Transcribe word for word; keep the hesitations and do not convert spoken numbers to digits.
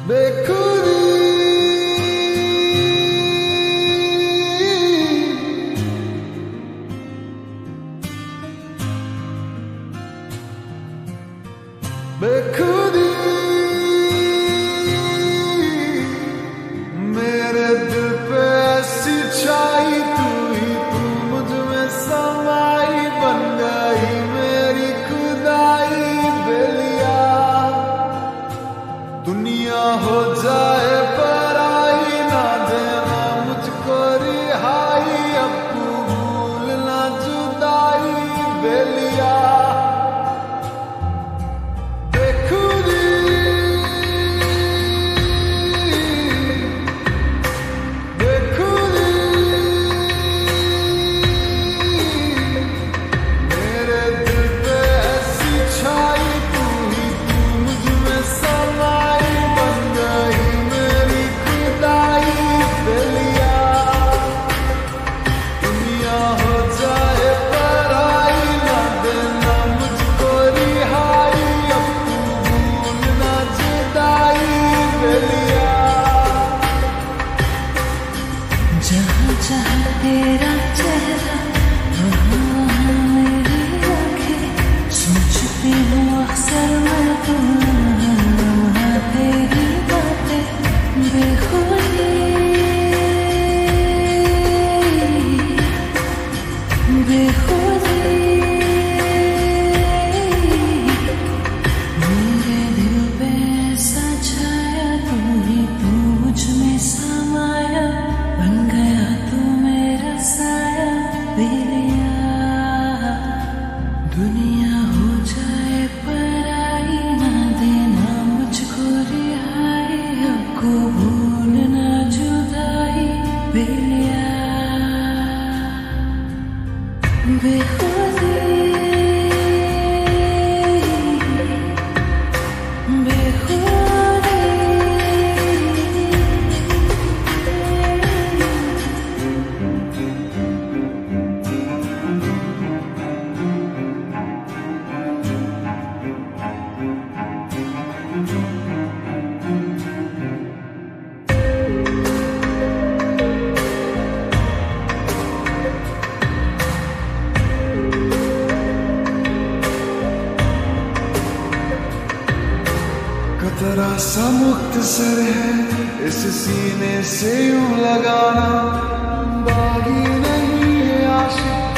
बेखुदी बेखुदी मेरे दिल पे ऐसी छाई, तू ही तू मुझ में समाई, बन गई मेरी खुदाई बेलिया। दुनिया हो जाए पराई, ना देना मुझको रिहाई, अब तू भूलना जुदाई बेलिया। जहाँ जहाँ तेरा चेहरा, वहाँ वहाँ मेरी आँखें, सोचती हूँ अक्सर मैं तो वहाँ तेरी बातें। बेखुदी बेखुदी मेरे दिल पे ऐसा छाया, तू ही तू मुझ में समाया, बन गया तू मेरा साया बेलिया। दुनिया हो जाए पराई, ना देना मुझको रिहाई, आपको भूलना जुदाई बेलिया। बेखुदी कतरा सा मुख्तसर है इस सीने से यूं लगाना, बागी नहीं है आशिक